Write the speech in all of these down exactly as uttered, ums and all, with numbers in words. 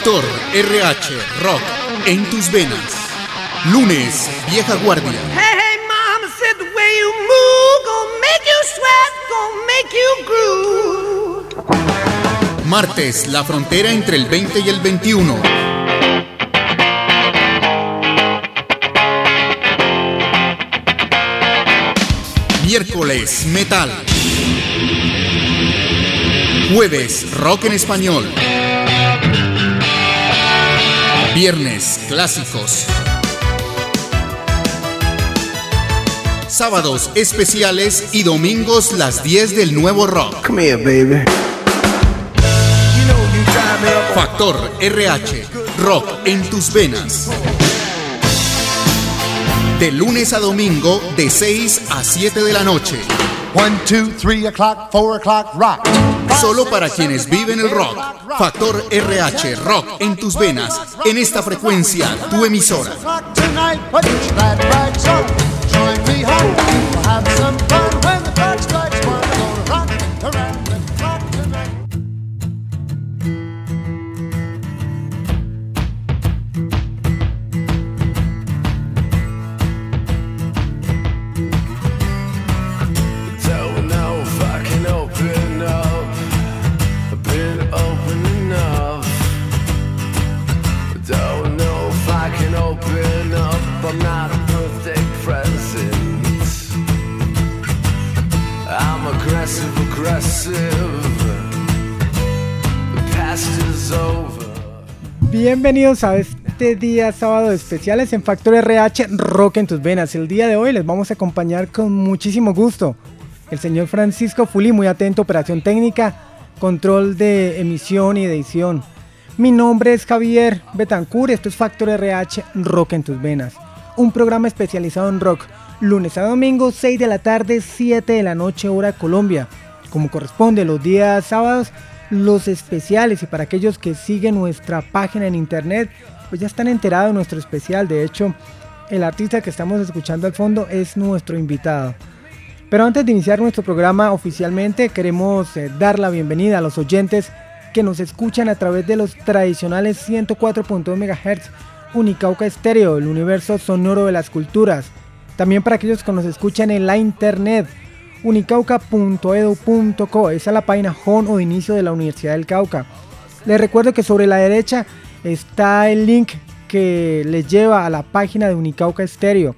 Factor R H Rock en tus venas. Lunes, Vieja Guardia. Hey, hey, mama said the way you move gonna make you sweat, gonna make you groove. Martes, La Frontera entre el veinte y el veintiuno. Miércoles, Metal. Jueves, Rock en español. Viernes, Clásicos. Sábados, especiales y domingos, las diez del nuevo rock. Come here, baby. Factor R H, Rock en tus venas. De lunes a domingo, de seis a siete de la noche. One, two, three o'clock, four o'clock, rock. Solo para quienes viven el rock. Factor R H, Rock en tus venas. En esta frecuencia, tu emisora. Bienvenidos a este día sábado de especiales en Factor R H Rock en tus venas. El día de hoy les vamos a acompañar con muchísimo gusto el señor Francisco Fuli, muy atento, operación técnica, control de emisión y de edición. Mi nombre es Javier Betancourt, esto es Factor R H Rock en tus venas, un programa especializado en rock, lunes a domingo, seis de la tarde, siete de la noche, hora Colombia, como corresponde los días sábados. Los especiales, y para aquellos que siguen nuestra página en internet, pues ya están enterados de nuestro especial. De hecho, el artista que estamos escuchando al fondo es nuestro invitado. Pero antes de iniciar nuestro programa oficialmente, queremos eh, dar la bienvenida a los oyentes que nos escuchan a través de los tradicionales ciento cuatro punto dos megahertz Unicauca Estéreo, el universo sonoro de las culturas. También para aquellos que nos escuchan en la internet, unicauca punto edu punto co, esa es la página home o inicio de la Universidad del Cauca. Les recuerdo que sobre la derecha está el link que les lleva a la página de Unicauca Estéreo.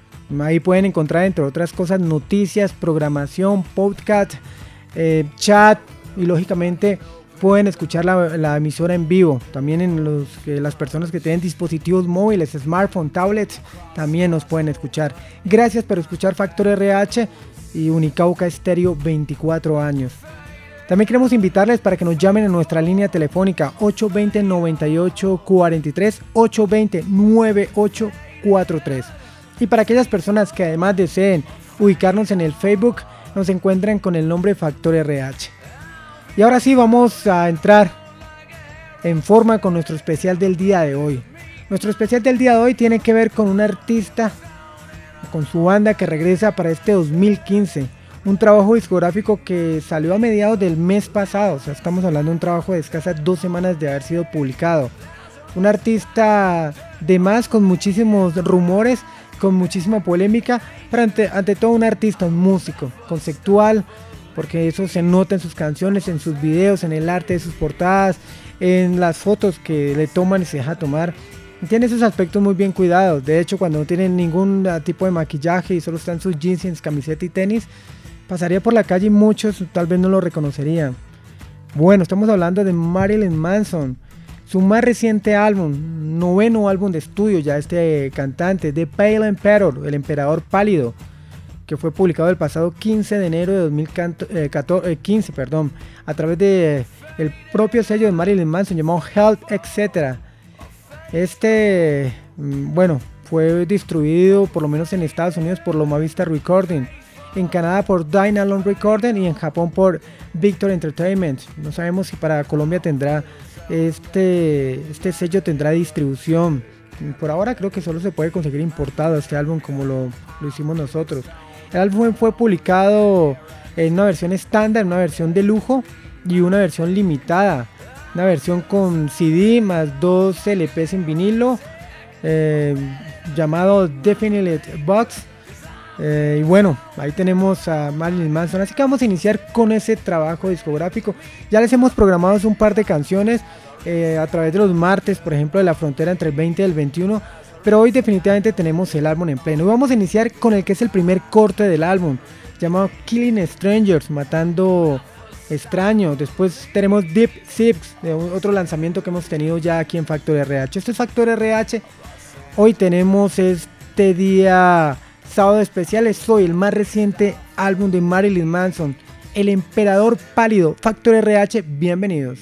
Ahí pueden encontrar, entre otras cosas, noticias, programación, podcast, eh, chat, y lógicamente pueden escuchar la, la emisora en vivo. También en los, eh, las personas que tienen dispositivos móviles, smartphone, tablets, también nos pueden escuchar. Gracias por escuchar Factor R H y Unicauca Estéreo, veinticuatro años. También queremos invitarles para que nos llamen en nuestra línea telefónica ocho dos cero, nueve ocho cuatro tres, ocho dos cero, nueve ocho cuatro tres. Y para aquellas personas que además deseen ubicarnos en el Facebook, nos encuentran con el nombre Factor R H. Y ahora sí, vamos a entrar en forma con nuestro especial del día de hoy. Nuestro especial del día de hoy tiene que ver con un artista, con su banda, que regresa para este dos mil quince, un trabajo discográfico que salió a mediados del mes pasado. O sea, estamos hablando de un trabajo de escasas dos semanas de haber sido publicado. Un artista de más, con muchísimos rumores, con muchísima polémica, pero ante, ante todo un artista, un músico conceptual, porque eso se nota en sus canciones, en sus videos, en el arte de sus portadas, en las fotos que le toman y se deja tomar. Tiene esos aspectos muy bien cuidados. De hecho, cuando no tienen ningún tipo de maquillaje y solo están sus jeans, camiseta y tenis, pasaría por la calle y muchos tal vez no lo reconocerían. Bueno, estamos hablando de Marilyn Manson. Su más reciente álbum, noveno álbum de estudio ya este cantante, The Pale Emperor, el emperador pálido, que fue publicado el pasado quince de enero de dos mil quince, perdón, a través de el propio sello de Marilyn Manson llamado Health, etcétera. Este, bueno, fue distribuido por lo menos en Estados Unidos por Loma Vista Recording, en Canadá por Dynalone Recording y en Japón por Victor Entertainment. No sabemos si para Colombia tendrá este, este sello tendrá distribución. Por ahora creo que solo se puede conseguir importado este álbum como lo, lo hicimos nosotros. El álbum fue publicado en una versión estándar, una versión de lujo y una versión limitada. una versión con C D más dos L Pes en vinilo, eh, llamado Definite Box. Eh, y bueno, ahí tenemos a Marilyn Manson, así que vamos a iniciar con ese trabajo discográfico. Ya les hemos programado un par de canciones eh, a través de los martes, por ejemplo, de la frontera entre el veinte y el veintiuno, pero hoy definitivamente tenemos el álbum en pleno. Y vamos a iniciar con el que es el primer corte del álbum, llamado Killing Strangers, matando extraños. Después tenemos Deep Six, de otro lanzamiento que hemos tenido ya aquí en Factor R H. Esto es Factor R H. Hoy tenemos este día sábado especial. Estoy el más reciente álbum de Marilyn Manson, El Emperador Pálido. Factor R H, bienvenidos.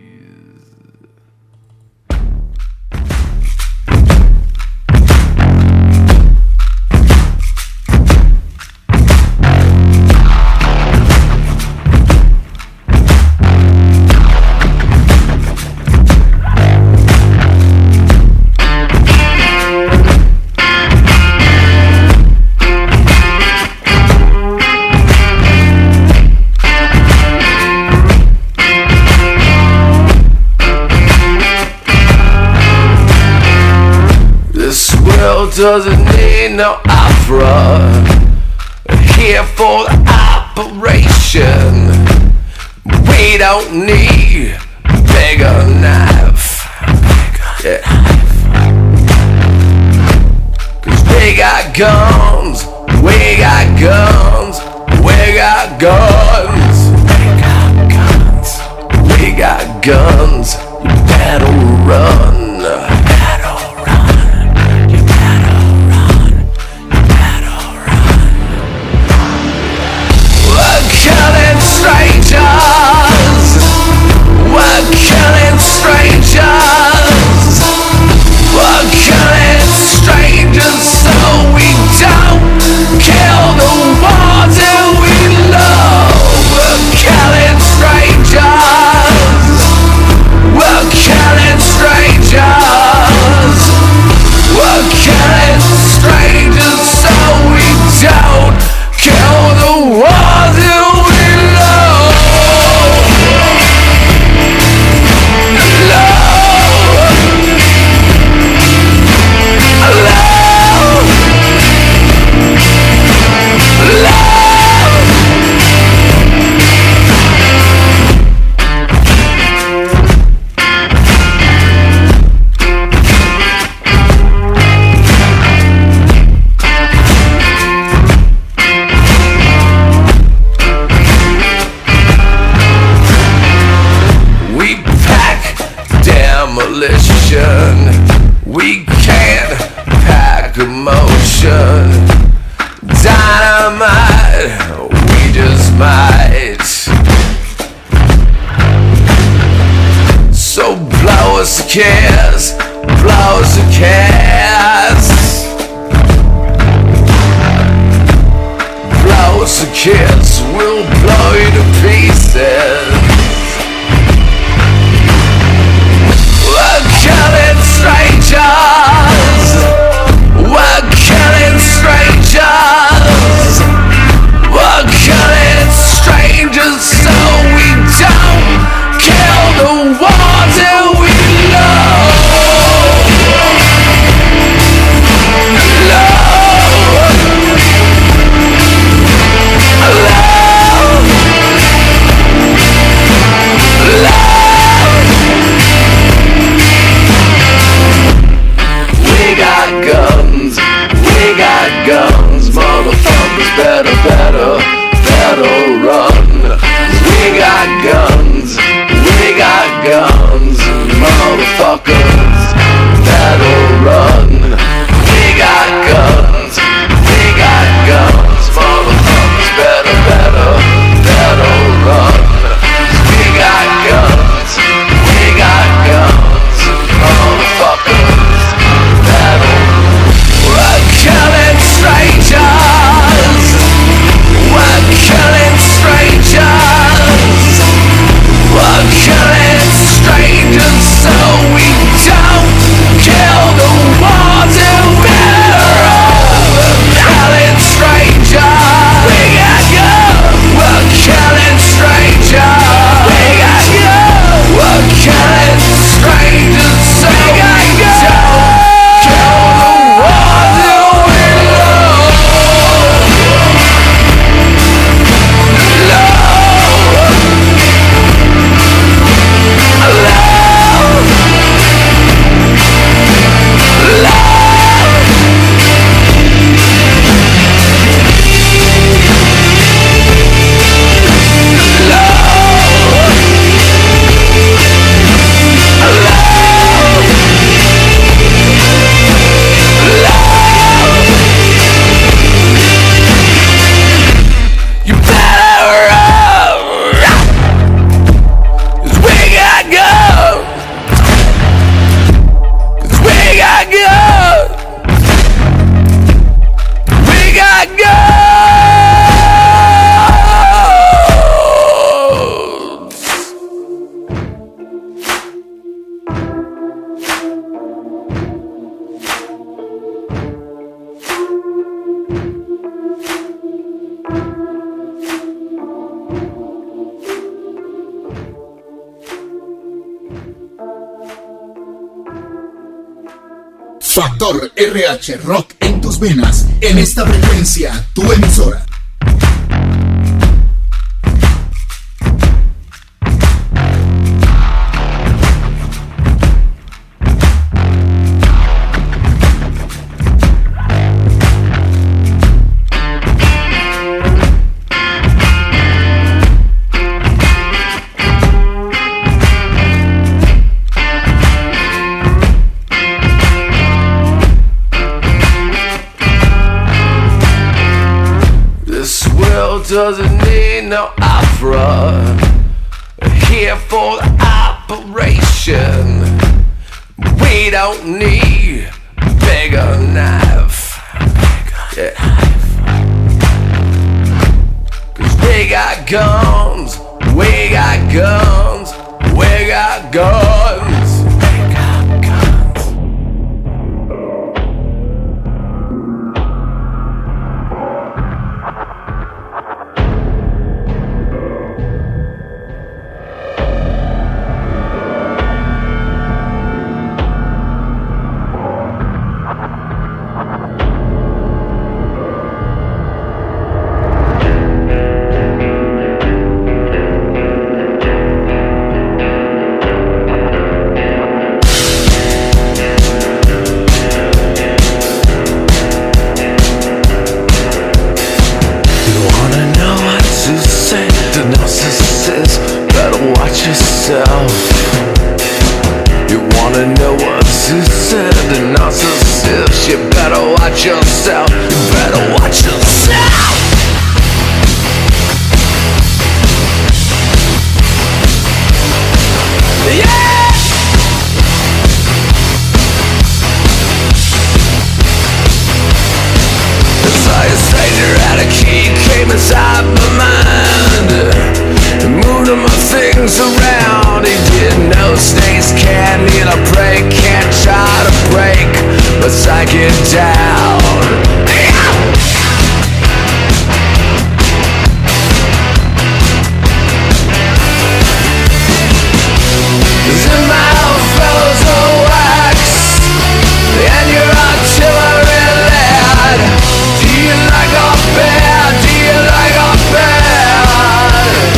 Doesn't need no opera here for the operation. We don't need bigger knife, yeah. Cause we got guns, we got guns, we got guns, we got guns, we got guns. You better run. Strangers, we're killing strangers, we're killing strangers so we don't kill the ones that we love. We're killing strangers, we're killing strangers, we're killing strangers so we don't kill the ones that we love. We can't pack emotion. Dynamite, we just might. So blow us a kiss, blow us a kiss, blow us a kiss, we'll blow you to pieces. We're killing strangers, we're killing strangers, we're killing strangers so we don't kill the ones that we love. Love, love. Factor R H Rock en tus venas, en esta frecuencia, tu emisora. Doesn't need no opera here for the operation. We don't need bigger knife, yeah. Cause we got guns, we got guns, we got guns. You wanna know what to say? The narcissist, you better watch yourself. You better watch yourself. Yeah! It's like a stranger at a key came inside my mind. Moved my things around. He didn't know snakes can't need a break, can't try to break my psyche down. In my fellows of wax and your artillery lad. Do you like a bad? Do you like a bad?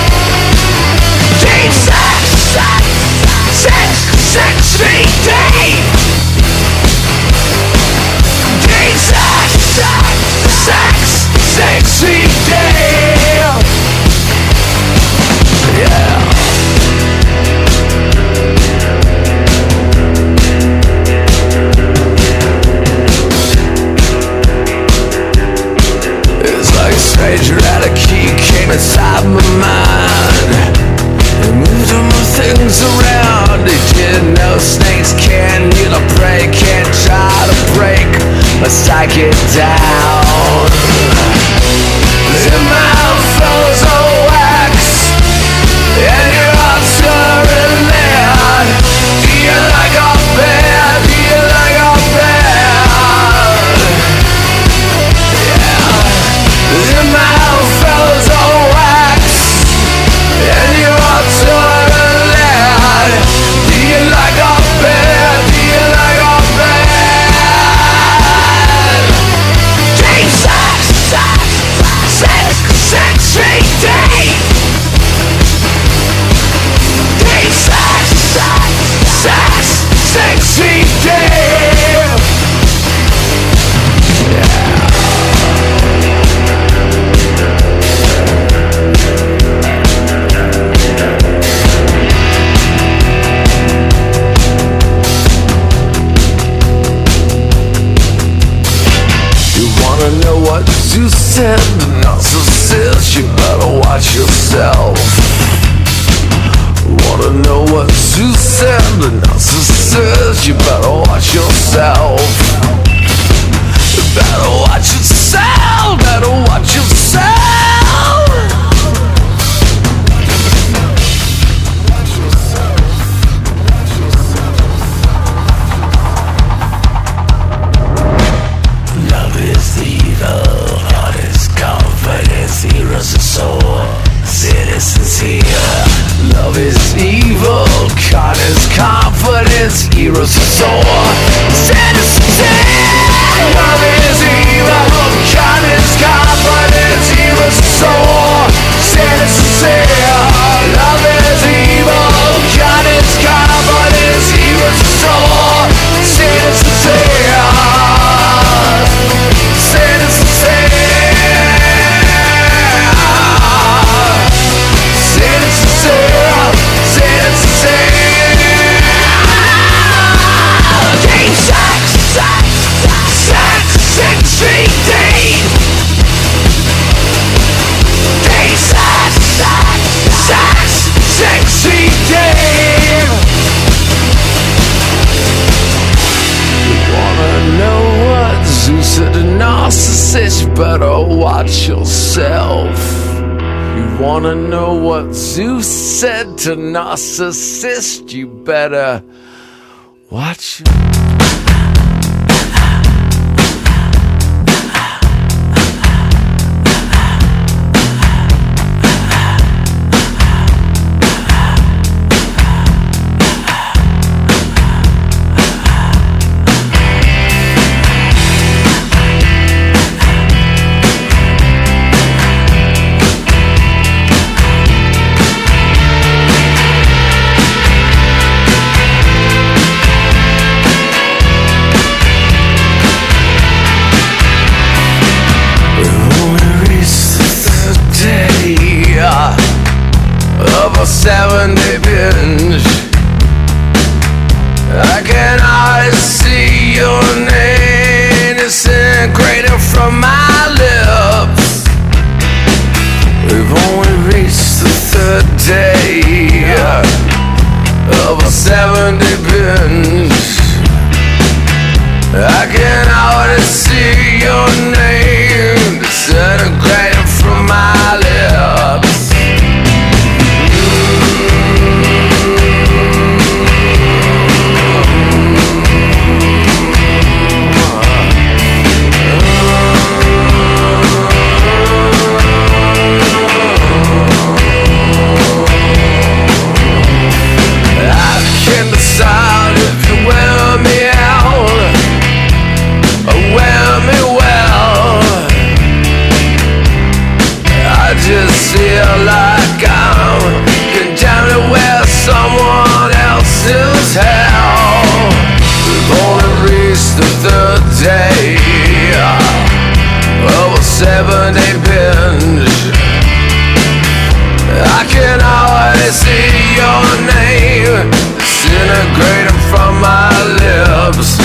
Sex, sex, sex, sex me deep. Sex, sex, sex, sex me deep. Yeah. It's like a stranger at a key came inside my mind. Moved all my things around. They didn't know snakes can't heal a prey, can't try to break my psyche down. In my fellows of wax and your artillery lead. Do you like a bad? Do you like a bad? Yeah. In my fellows of wax and your artillery lad. Do you like a bad? Do you like a bad? Jesus, sex, sex, sex, sex, deep. Jesus, sex, sex, sex, sex, deep. Yeah. Wanna know what you said? The narcissist, you better watch yourself. Wanna know what you said? The narcissist, you better watch yourself. You better watch yourself. Better watch yourself. Heroes are so citizens here. Love is evil, con is confidence. Heroes are so citizens wanna know what Zeus said to Narcissus? You better watch it. Seven-day binge, I can always see your name disintegrating from my lips. We've only reached the third day of a seven-day binge. I can already see your name disintegrating from my lips. Feel like I'm condemned with someone else's hell. We've only reached the third day of a seven-day binge. I can already see your name disintegrating from my lips.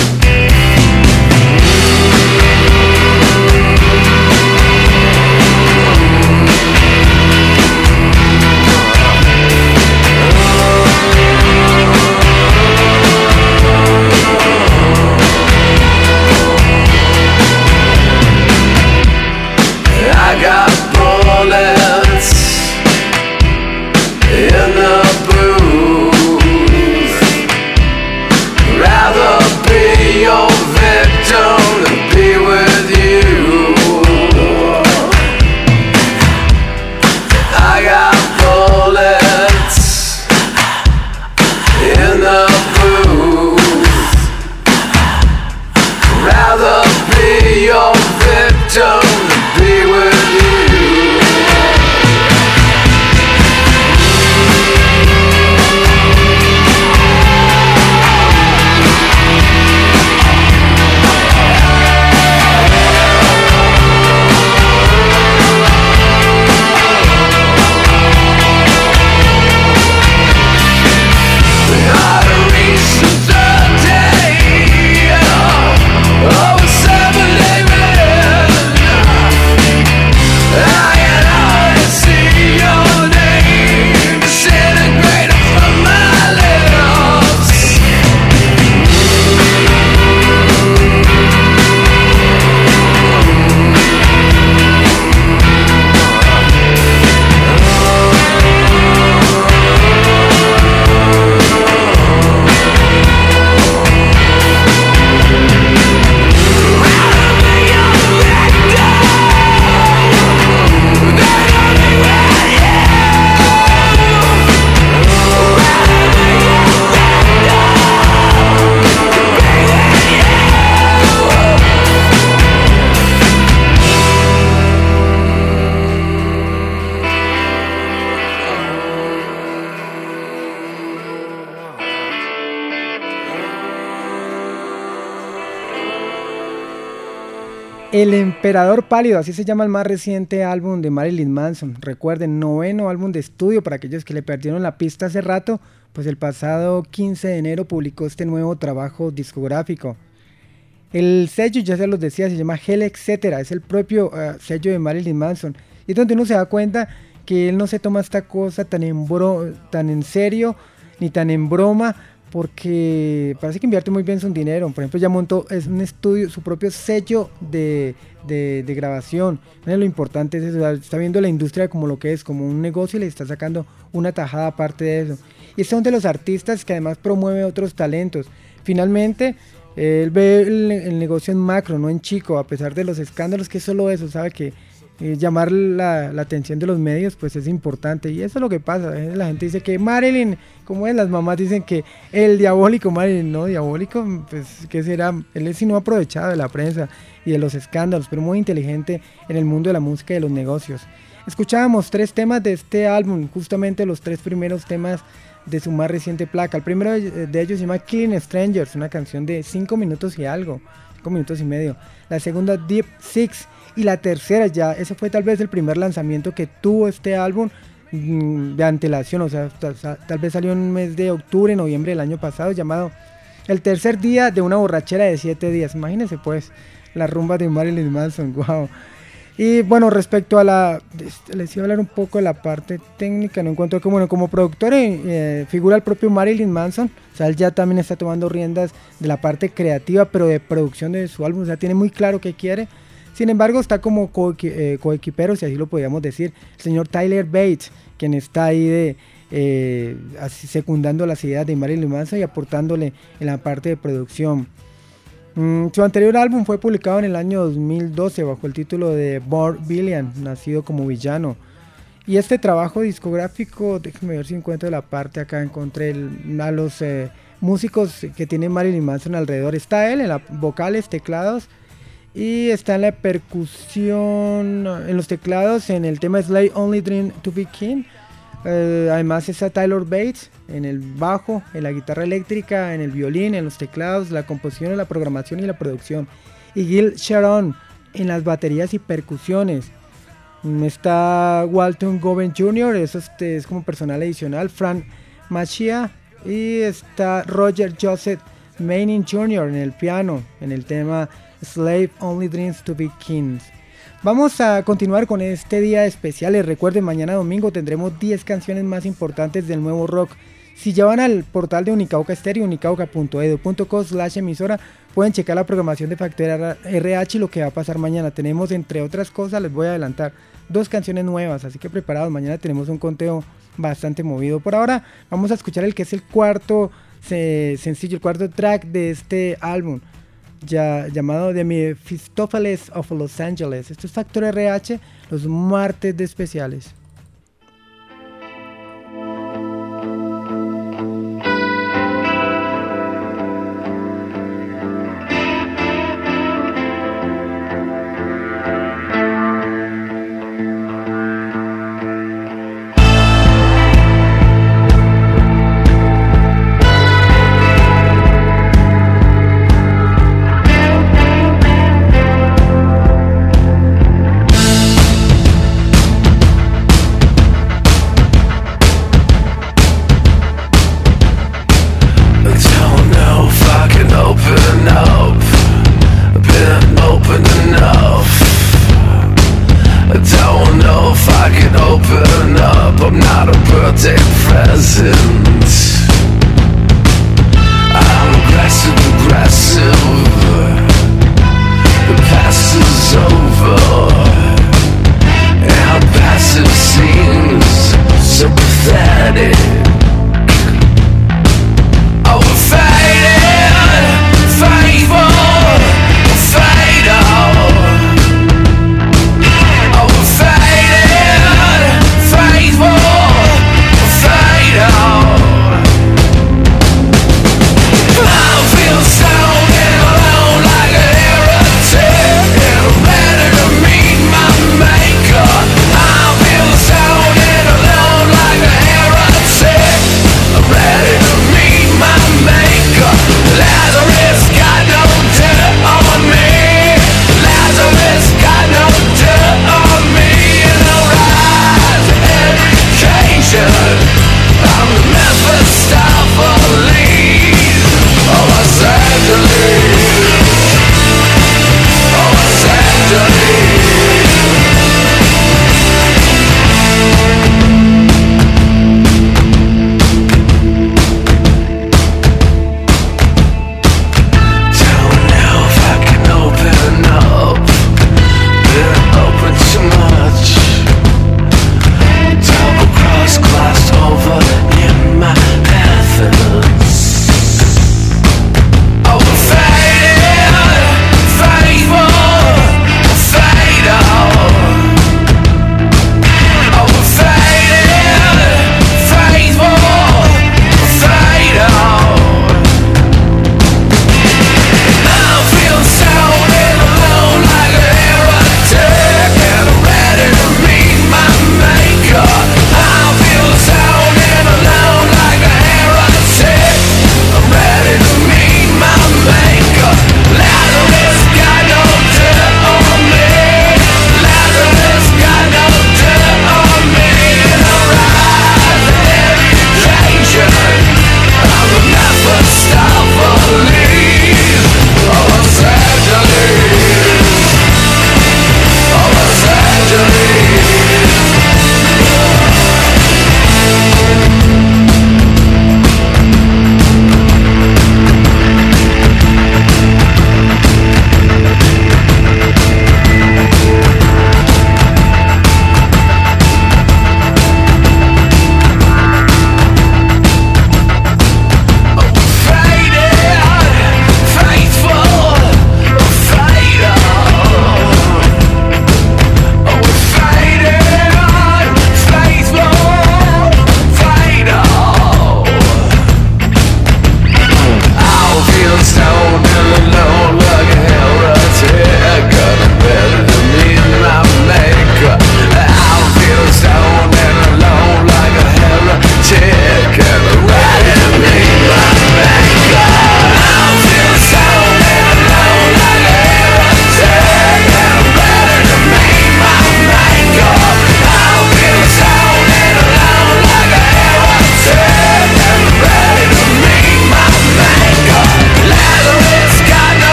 I got bullets in the booth. Rather be your victim than be with you. I got bullets in the booth. Rather be your victim than be with you. El Emperador Pálido, así se llama el más reciente álbum de Marilyn Manson. Recuerden, noveno álbum de estudio para aquellos que le perdieron la pista hace rato, pues el pasado quince de enero publicó este nuevo trabajo discográfico. El sello, ya se los decía, se llama Hell Etcétera, es el propio uh, sello de Marilyn Manson. Y es donde uno se da cuenta que él no se toma esta cosa tan en, bro, tan en serio ni tan en broma, porque parece que invierte muy bien su dinero. Por ejemplo, ya montó es un estudio, su propio sello de, de, de grabación. Miren lo importante es eso, está viendo la industria como lo que es, como un negocio, y le está sacando una tajada aparte de eso. Y es uno de los artistas que además promueve otros talentos. Finalmente, él ve el, el negocio en macro, no en chico, a pesar de los escándalos, que es solo eso, sabe que Eh, llamar la, la atención de los medios pues es importante, y eso es lo que pasa. ¿eh? La gente dice que Marilyn, como es, las mamás dicen que el diabólico Marilyn, no, diabólico, pues ¿qué será? Él es sino aprovechado de la prensa y de los escándalos, pero muy inteligente en el mundo de la música y de los negocios. Escuchábamos tres temas de este álbum, justamente los tres primeros temas de su más reciente placa. El primero de ellos se llama Killing Strangers, una canción de cinco minutos y algo, cinco minutos y medio. La segunda, Deep Six. Y la tercera ya, ese fue tal vez el primer lanzamiento que tuvo este álbum mmm, de antelación, o sea, tal, tal vez salió en un mes de octubre, noviembre del año pasado, llamado El tercer día de una borrachera de siete días. Imagínense pues, la rumba de Marilyn Manson, wow. Y bueno, respecto a la, les iba a hablar un poco de la parte técnica, no encuentro que, bueno, como productor eh, figura el propio Marilyn Manson, o sea, él ya también está tomando riendas de la parte creativa, pero de producción de su álbum, o sea, tiene muy claro qué quiere. Sin embargo, está como coequipero, si así lo podríamos decir, el señor Tyler Bates, quien está ahí de, eh, así, secundando las ideas de Marilyn Manson y aportándole en la parte de producción. Mm, su anterior álbum fue publicado en el año dos mil doce bajo el título de Born Villain, nacido como villano. Y este trabajo discográfico, déjenme ver si encuentro la parte acá, encontré el, a los eh, músicos que tiene Marilyn Manson alrededor. Está él en las vocales, teclados, y está en la percusión, en los teclados, en el tema Slave Only Dream to Be King. Eh, además está Tyler Bates en el bajo, en la guitarra eléctrica, en el violín, en los teclados, la composición, la programación y la producción. Y Gil Sharon en las baterías y percusiones. Está Walton Govan junior, eso es, es como personal adicional, Frank Machia, y está Roger Joseph Manning junior en el piano, en el tema Slave Only Dreams to Be Kings. Vamos a continuar con este día especial. Les recuerden, mañana domingo tendremos diez canciones más importantes del nuevo rock. Si ya van al portal de Unicauca Stereo, unicauca punto edu punto co slash emisora, pueden checar la programación de Factoría R H y lo que va a pasar mañana. Tenemos, entre otras cosas, les voy a adelantar, dos canciones nuevas, así que preparados, mañana tenemos un conteo bastante movido. Por ahora vamos a escuchar el que es el cuarto se, sencillo, el cuarto track de este álbum, ya llamado The Mephistopheles of Los Angeles. Esto es Factor R H, los martes de especiales. Oh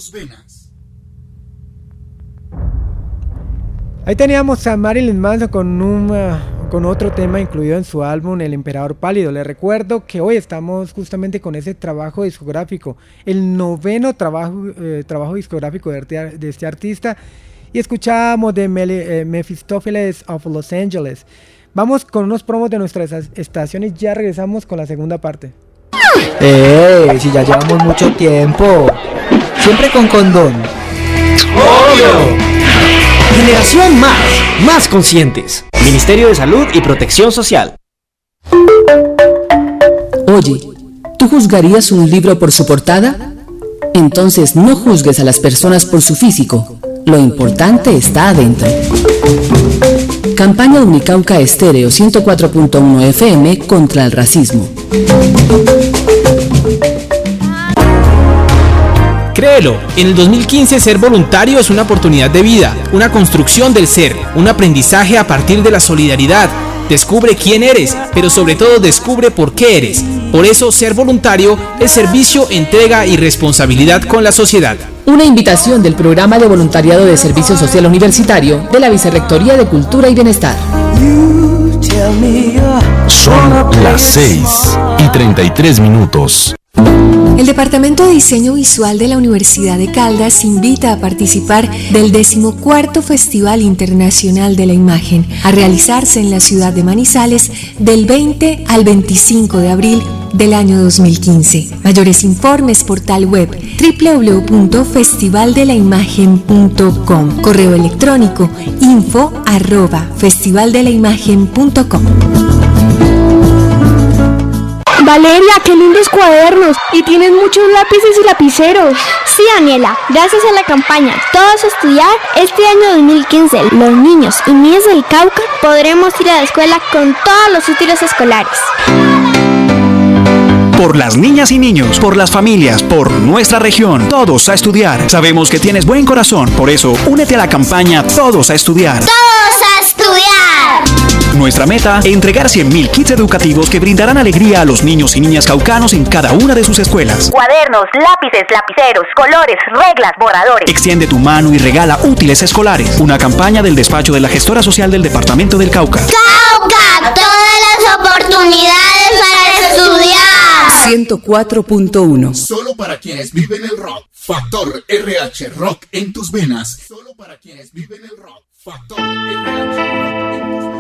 tus venas. Ahí teníamos a Marilyn Manson con, un, uh, con otro tema incluido en su álbum El Emperador Pálido. Les recuerdo que hoy estamos justamente con ese trabajo discográfico, el noveno trabajo, eh, trabajo discográfico de, arte, de este artista, y escuchábamos de Mel, eh, Mephistopheles of Los Angeles. Vamos con unos promos de nuestras estaciones y ya regresamos con la segunda parte. ¡Eh! Si ya llevamos mucho tiempo. Siempre con condón. ¡Obvio! Generación Más, más conscientes. Ministerio de Salud y Protección Social. Oye, ¿tú juzgarías un libro por su portada? Entonces no juzgues a las personas por su físico. Lo importante está adentro. Campaña Unicauca Estéreo ciento cuatro punto uno F M contra el racismo. Créelo, en el dos mil quince ser voluntario es una oportunidad de vida, una construcción del ser, un aprendizaje a partir de la solidaridad. Descubre quién eres, pero sobre todo descubre por qué eres. Por eso ser voluntario es servicio, entrega y responsabilidad con la sociedad. Una invitación del Programa de Voluntariado de Servicio Social Universitario de la Vicerrectoría de Cultura y Bienestar. Son las seis y treinta y tres minutos. El Departamento de Diseño Visual de la Universidad de Caldas invita a participar del decimocuarto Festival Internacional de la Imagen, a realizarse en la ciudad de Manizales del veinte al veinticinco de abril del año dos mil quince. Mayores informes portal web doble u doble u doble u punto festival de la imagen punto com. Correo electrónico info arroba festival de la imagen punto com. Valeria, qué lindos cuadernos, y tienen muchos lápices y lapiceros. Sí, Daniela, gracias a la campaña Todos a Estudiar, este año dos mil quince, los niños y niñas del Cauca podremos ir a la escuela con todos los útiles escolares. Por las niñas y niños, por las familias, por nuestra región, todos a estudiar. Sabemos que tienes buen corazón, por eso únete a la campaña Todos a Estudiar. ¡Todos a estudiar! Nuestra meta, entregar cien mil kits educativos que brindarán alegría a los niños y niñas caucanos en cada una de sus escuelas. Cuadernos, lápices, lapiceros, colores, reglas, borradores. Extiende tu mano y regala útiles escolares. Una campaña del despacho de la gestora social del departamento del Cauca. ¡Cauca! ¡Todas las oportunidades para estudiar! ciento cuatro punto uno. Solo para quienes viven el rock. Factor R H, rock en tus venas. Solo para quienes viven el rock. Factor R H, rock en tus venas.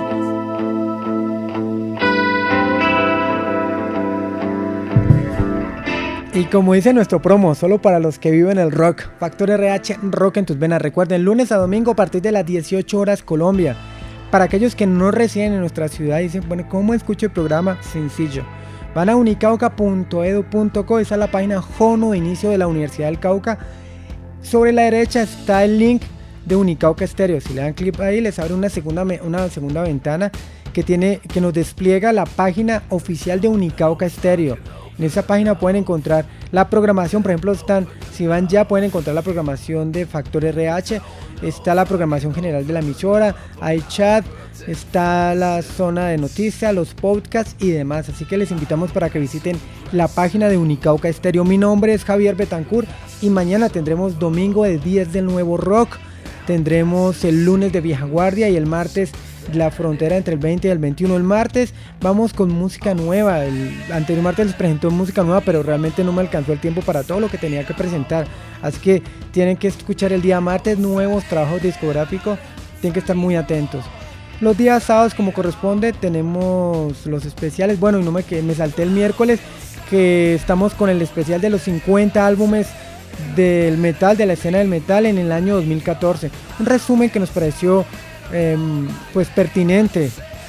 Y como dice nuestro promo, solo para los que viven el rock. Factor R H, rock en tus venas. Recuerden, lunes a domingo a partir de las dieciocho horas Colombia. Para aquellos que no residen en nuestra ciudad y dicen, bueno, ¿cómo escucho el programa? Sencillo. Van a unicauca punto edu punto co, esa es la página Jono de inicio de la Universidad del Cauca. Sobre la derecha está el link de Unicauca Estéreo. Si le dan clic ahí, les abre una segunda, una segunda ventana que, tiene, que nos despliega la página oficial de Unicauca Estéreo. En esa página pueden encontrar la programación, por ejemplo, están, si van ya pueden encontrar la programación de Factor R H, está la programación general de la emisora, hay chat, está la zona de noticias, los podcasts y demás. Así que les invitamos para que visiten la página de Unicauca Estéreo. Mi nombre es Javier Betancourt y mañana tendremos domingo de días del nuevo rock, tendremos el lunes de Vieja Guardia y el martes la frontera entre el veinte y el veintiuno. El martes vamos con música nueva. El anterior martes les presentó música nueva, pero realmente no me alcanzó el tiempo para todo lo que tenía que presentar, así que tienen que escuchar el día martes nuevos trabajos discográficos, tienen que estar muy atentos. Los días sábados, como corresponde, tenemos los especiales. Bueno, y no me, me salté el miércoles, que estamos con el especial de los cincuenta álbumes del metal, de la escena del metal en el año dos mil catorce. Un resumen que nos pareció Eh, pues pertinente,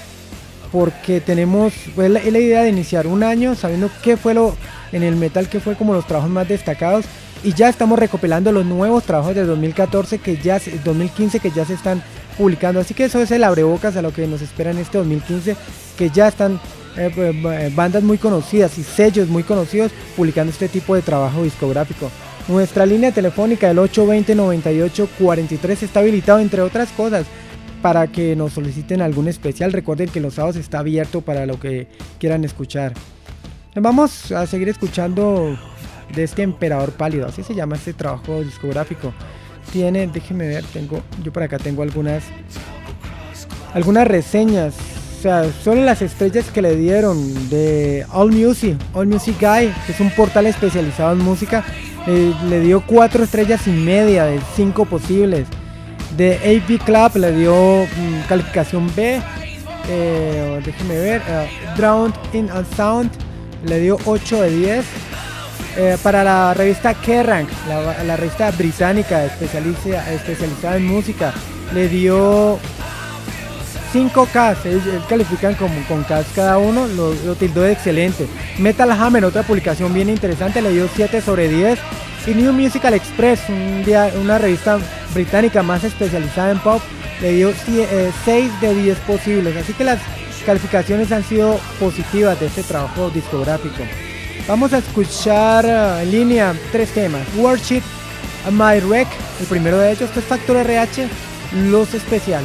porque tenemos pues, la, la idea de iniciar un año sabiendo qué fue lo en el metal, qué fue como los trabajos más destacados, y ya estamos recopilando los nuevos trabajos de dos mil catorce que ya dos mil quince que ya se están publicando, así que eso es el abrebocas a lo que nos espera en este dos mil quince, que ya están eh, bandas muy conocidas y sellos muy conocidos publicando este tipo de trabajo discográfico. Nuestra línea telefónica, el ocho dos cero, nueve ocho cuatro tres, está habilitado, entre otras cosas, para que nos soliciten algún especial. Recuerden que los sábados está abierto para lo que quieran escuchar. Vamos a seguir escuchando de este emperador pálido, así se llama este trabajo discográfico. Tiene, déjenme ver, tengo, yo por acá tengo algunas, algunas reseñas, o sea, son las estrellas que le dieron de AllMusic, AllMusic Guy, que es un portal especializado en música, eh, le dio cuatro estrellas y media de cinco posibles. De A V Club le dio mm, calificación B, eh, déjenme ver, uh, Drowned in a Sound le dio ocho de diez. Eh, para la revista Kerrang, la, la revista británica especializa, especializada en música, le dio cinco K, ellos, ellos califican como, con K cada uno, lo, lo tildó de excelente. Metal Hammer, otra publicación bien interesante, le dio siete sobre diez. Y New Musical Express, un día, una revista británica más especializada en pop, le dio eh, seis de diez posibles. Así que las calificaciones han sido positivas de este trabajo discográfico. Vamos a escuchar uh, en línea tres temas. Worship My Wreck, el primero de ellos, que es Factor R H, los especiales.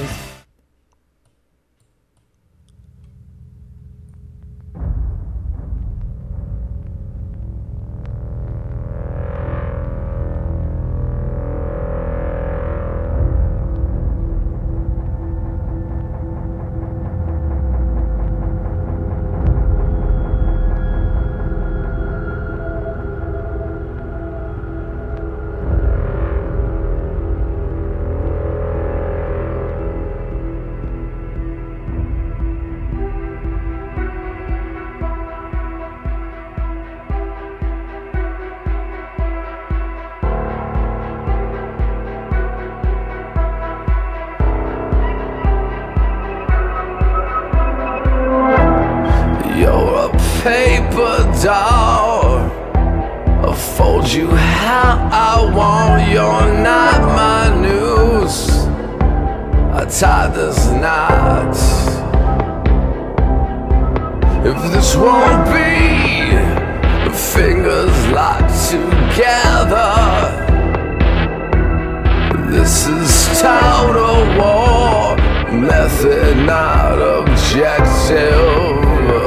Paper doll, I'll fold you how I want. You're not my news. I tie this knot. If this won't be fingers locked together, this is total war. Method, not objective.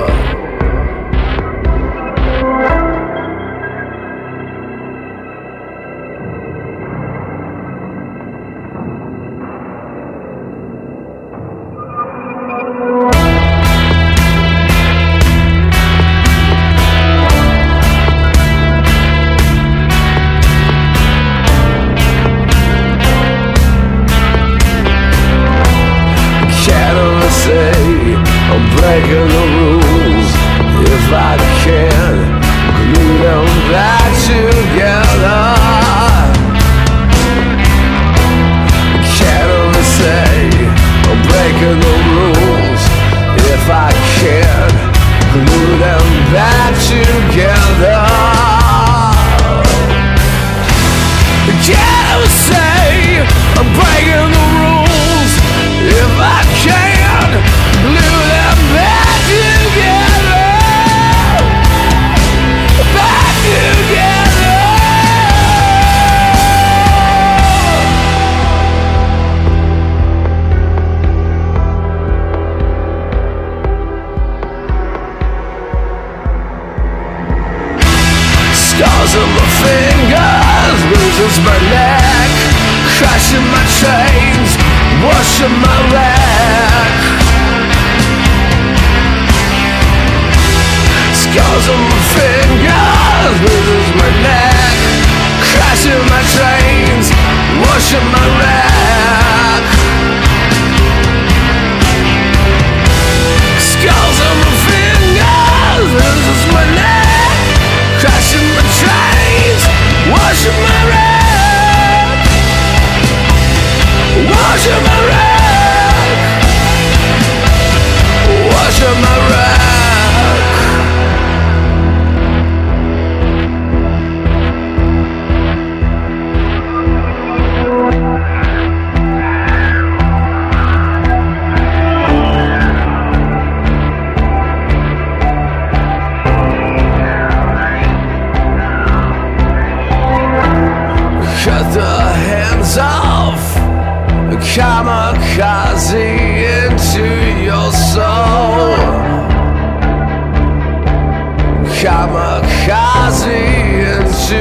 Breaking the rules, if I can glue them back together. Can't only say I'm breaking the rules, if I can glue them back together. Can't only say I'm breaking the rules, if I can glue them back together, back together. Scars on my fingers, bruises my neck, crashing my chains, washing my wreck. Scars on my fingers, bruises my neck, crashing my trains, washing my wreck. Scars on my fingers, bruises my neck, crashing my trains, washing my wreck, washing my wreck, washing my wreck. Cut the hands off, kamikaze into your soul. Kamikaze into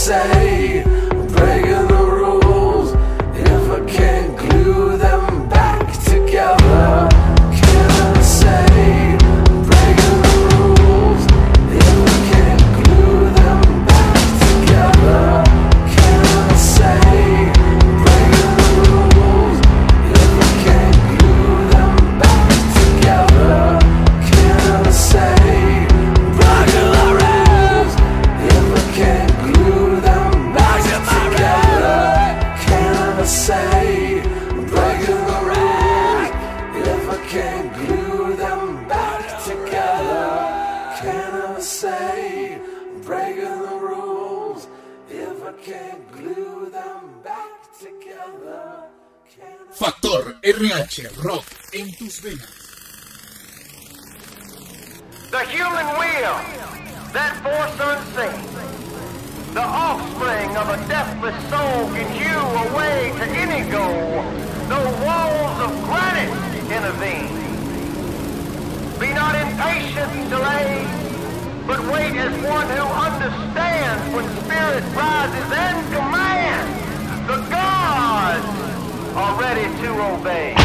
say I'm breaking the rules if I can't glue them back together? Can I say I'm breaking the rules if I can't glue them back together? Can I say I'm breaking the rules if I can't glue them back together? Can I say I'm breaking the rules if I can't glue them back together? Can I say I'm breaking the rules if I can't glue them back together? Can I say I'm breaking the rules if I can't glue them back together? Factor R H Rock en tus venas. The human will, that force unseen, the offspring of a deathless soul can hew a way to any goal, though walls of granite intervene. Be not impatient, delay, but wait as one who understands when spirit rises and commands. The gods are ready to obey.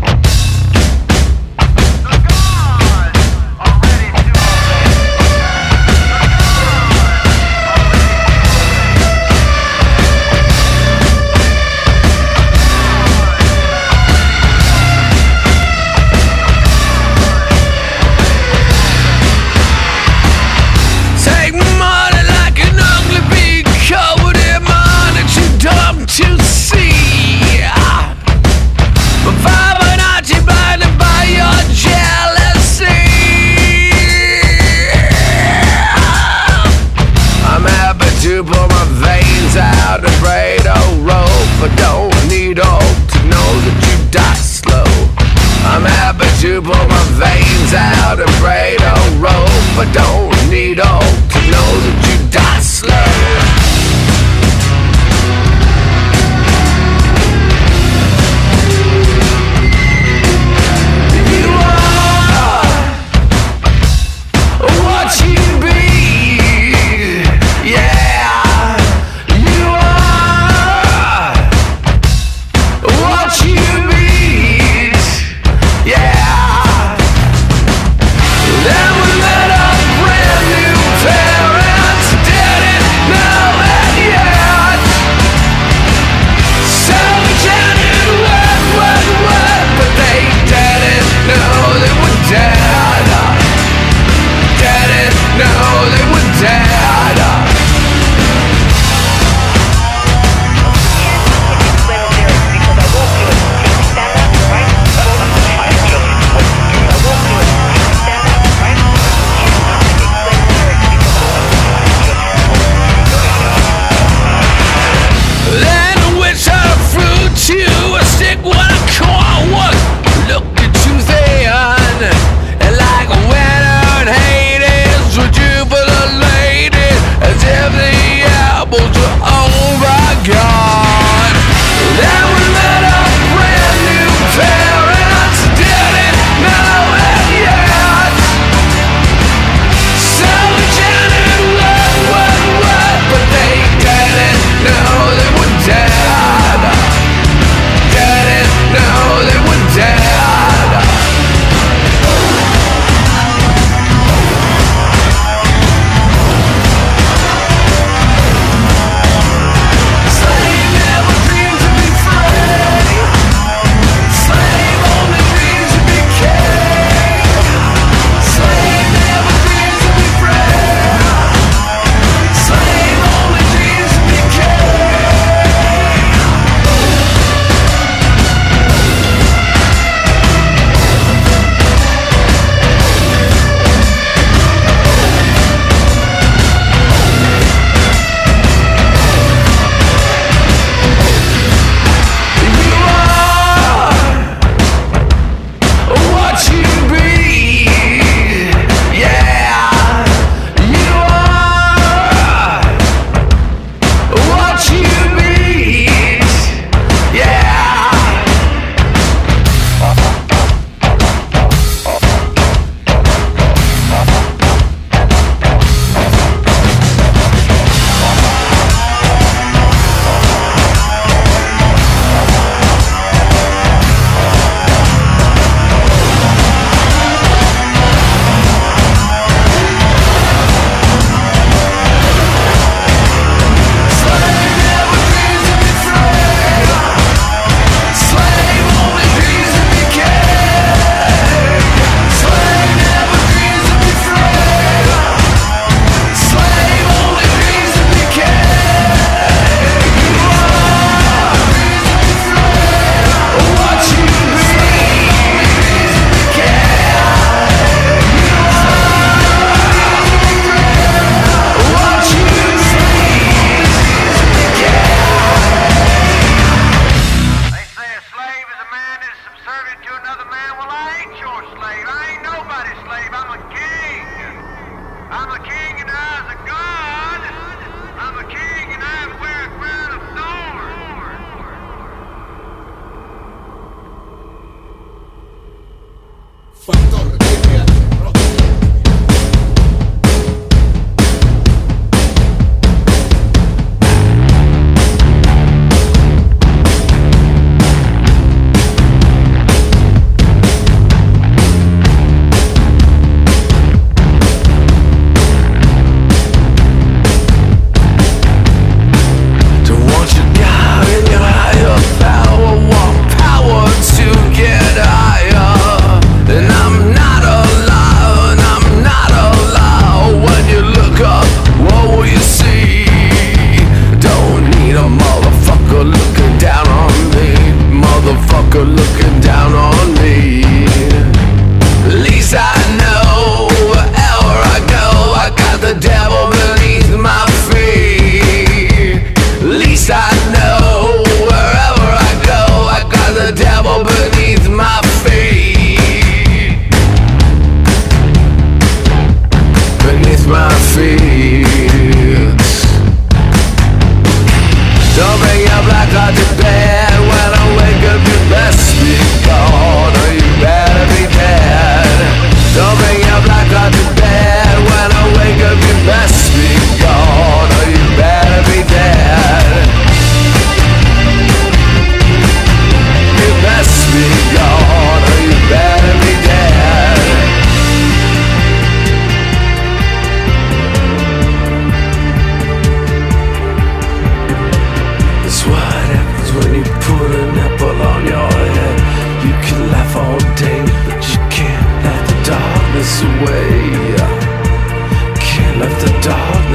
Take money like an ugly bee covered in money too dumb to see. But Fibonacci blinded by your jealousy. I'm happy to pull my veins out and braid a rope, but don't need hope to know that you die slow. I'm happy to pull my veins out and braid a rope, but don't need hope to know that you die slow. You are what you be, yeah. You are what you be, yeah. Then we met up brand new parents, didn't know it yet. So we chatted word, word, word, but they didn't know they were dead. Didn't know they were dead. Then which are fruit to a stick what I call one. Look at you then, and like winter and Hades, would you put a lady as if the apples were oh my God. Then we met up brand new parents, didn't know it yet. So we chatted word, word, word, but they didn't know they were dead. Didn't know they were dead.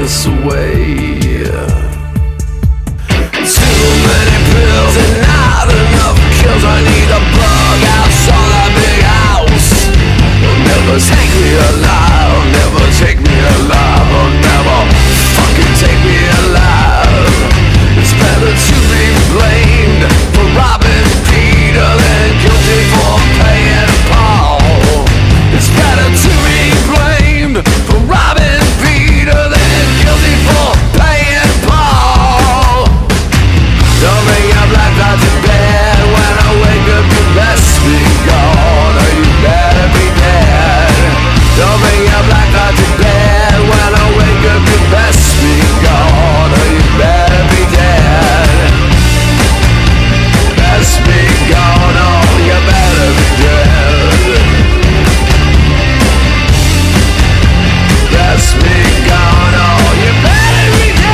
this way. Too many pills and not enough kills. I need a bug outside that big house. You'll never take me alive, never take me alive, or never fucking take me alive. It's better to be blamed for robbing Peter than guilty for paying Paul. It's better to be blamed for robbing Peter than guilty for paying Paul. Don't bring your black cloud to bed. When I wake up you best be gone, or you better be dead. Don't bring your black cloud to bed. When I wake up you best be gone, or you better be dead. Best be gone, or you better be dead. Best be gone, or you better be dead.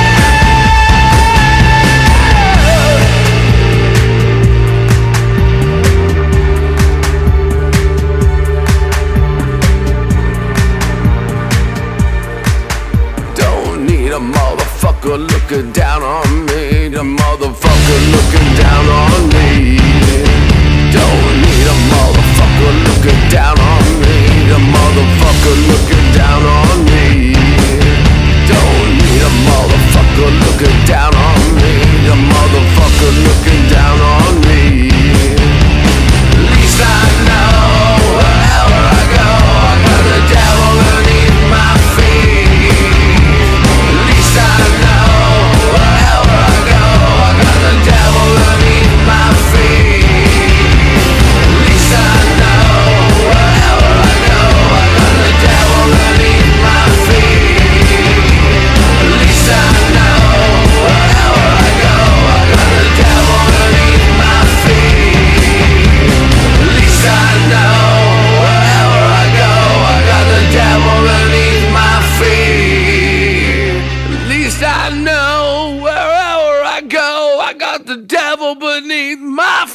Don't need a motherfucker looking down on me. The motherfucker looking down on me. Don't need a motherfucker looking down on me. The motherfucker looking down on me. Don't need a motherfucker looking down on me. The motherfucker looking down on me. At least I know wherever I go, I got the devil beneath my feet. At least I know wherever I go, I got the devil beneath my feet. At least I know wherever I go, I got the devil beneath my feet. At least I know wherever I go, I got the devil beneath my feet. At least I know wherever I go, I got the devil beneath my feet. At least I know wherever I go, I got the devil beneath my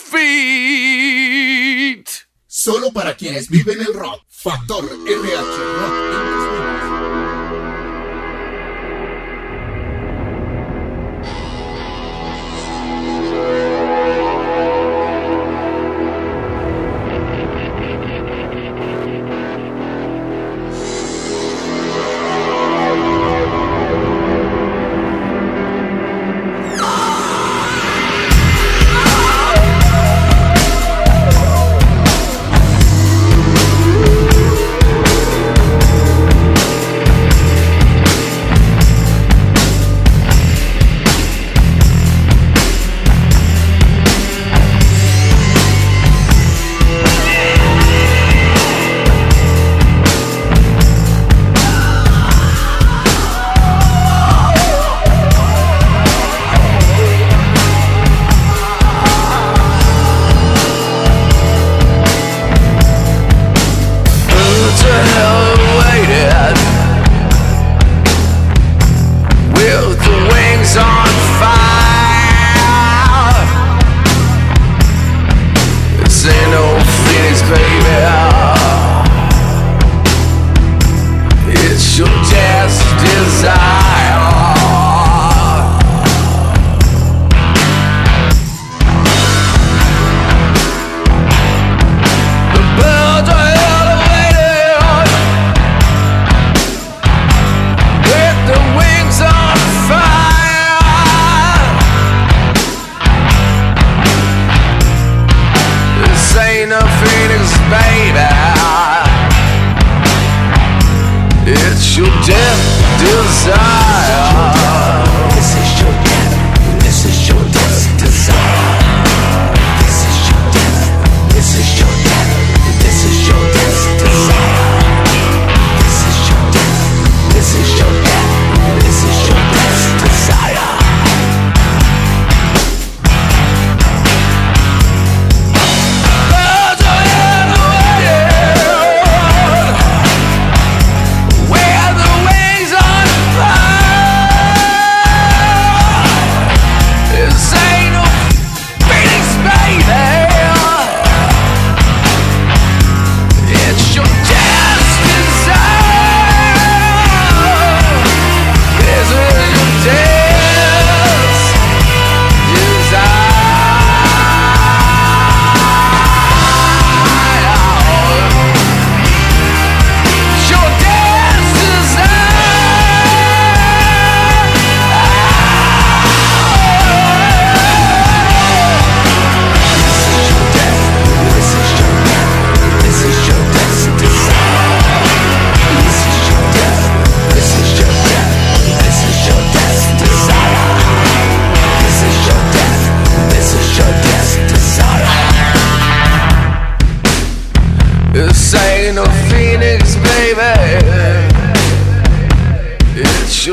feet. Solo para quienes viven el rock. Factor R H Rock en tus venas. Thank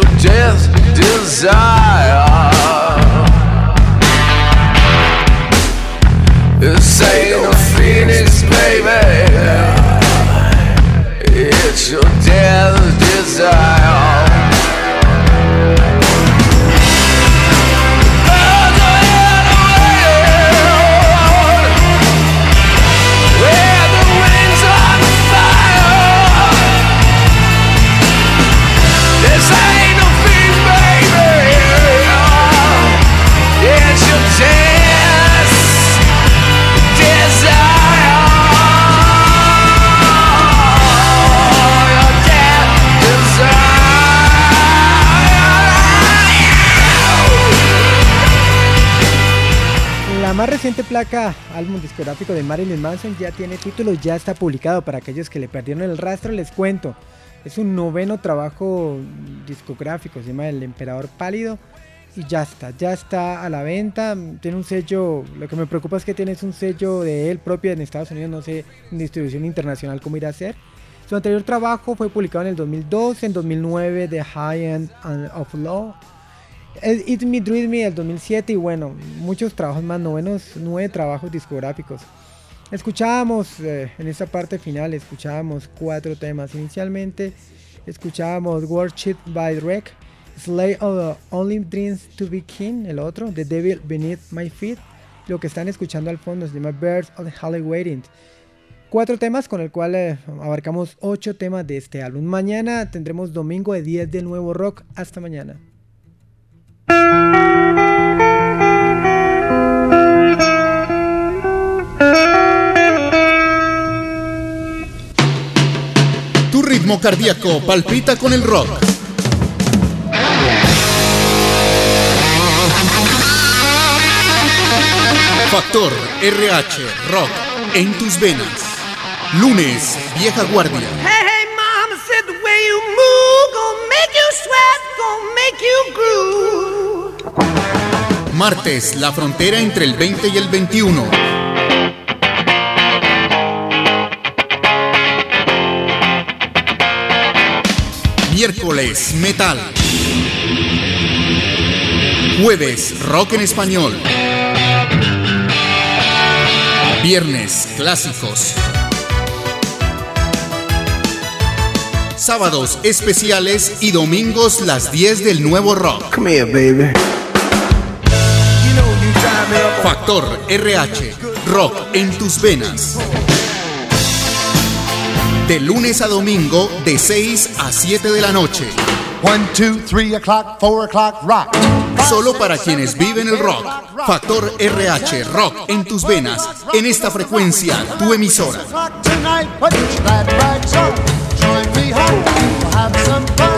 death desire. This ain't no phoenix, baby. It's your death desire. La más reciente placa, álbum discográfico de Marilyn Manson, ya tiene título, ya está publicado. Para aquellos que le perdieron el rastro, les cuento. Es un noveno trabajo discográfico, se llama El Emperador Pálido. Y ya está, ya está a la venta. Tiene un sello, lo que me preocupa es que tiene un sello de él propio en Estados Unidos, no sé en distribución internacional cómo irá a ser. Su anterior trabajo fue publicado en el dos mil doce, en dos mil nueve The High End of Law, Eat Me, Dream Me del dos mil siete y bueno, muchos trabajos más, novenos, nueve trabajos discográficos. Escuchábamos eh, en esta parte final, escuchábamos cuatro temas. Inicialmente escuchábamos Worship by Wreck, Slay of the Only Dreams to Be King, el otro, The Devil Beneath My Feet. Lo que están escuchando al fondo se llama Birds of the Holly Waiting. Cuatro temas con el cual eh, abarcamos ocho temas de este álbum. Mañana tendremos domingo de diez del nuevo rock. Hasta mañana. Tu ritmo cardíaco palpita con el rock. Factor R H Rock en tus venas. Lunes, Vieja Guardia. Hey, hey, mama said the way you move gonna make you sweat, gonna make you groove. Martes, la frontera entre el veinte y el veintiuno. Miércoles, metal. Jueves, rock en español. Viernes, clásicos. Sábados, especiales y domingos, las diez del nuevo rock. Come here, baby. Factor R H, rock en tus venas. De lunes a domingo, de seis a siete de la noche. one, two, three o'clock, four o'clock, rock. Solo para quienes viven el rock. Factor R H, rock en tus venas. En esta frecuencia, tu emisora. Tonight, put your glad rags on. Join me home, we'll have some fun.